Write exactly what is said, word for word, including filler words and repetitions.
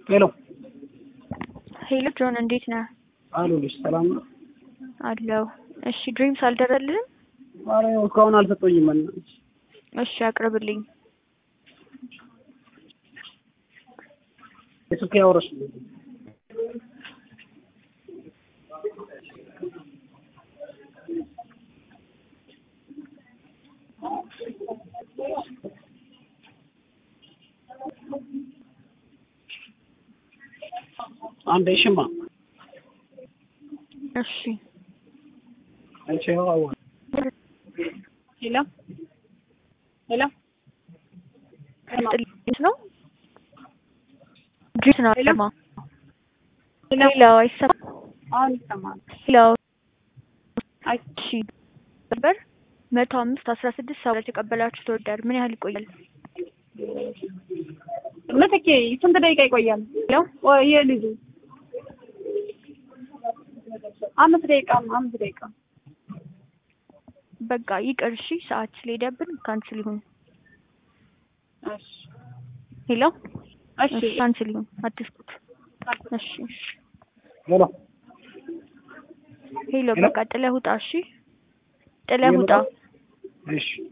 ሄሎ ሄሎ ጆን እንዴት ነህ? አሉልሽ ሰላም ነው አለው። እሺ ድሪምስ አልደረልህም? ኧረ እስካሁን አልሰጠኝም። ማለት እሺ አቅርብልኝ። እሱክ ያወራሽ አንዴ ሽማ እሺ አንቺ ያው ሄሎ ሄሎ ጥልት ነው ጅት ነው ሄሎ ለማ ሄሎ ሄሎ አይሰማም? አሁን ይሰማል። ሄሎ አይ እሺ ነበር መቶ አምስት አስራ ስድስት ሰው ተቀበላችሁ ተወዳድ ምን ያህል ይቆያል? መተኬ ስንት ደቂቃ ይቆያል? ሄሎ ወይ የልጁ አምስት ደቂቃ አምስት ደቂቃ በቃ ይቅር። እሺ ሰዓት ስለሄደብን ካንስል ይሁን። እሺ ሄሎ እሺ ካንስል ይሁን አትስኩት። እሺ ሄሎ ሄሎ በቃ ጥለህ ውጣ። እሺ ጥለህ ውጣ። እሺ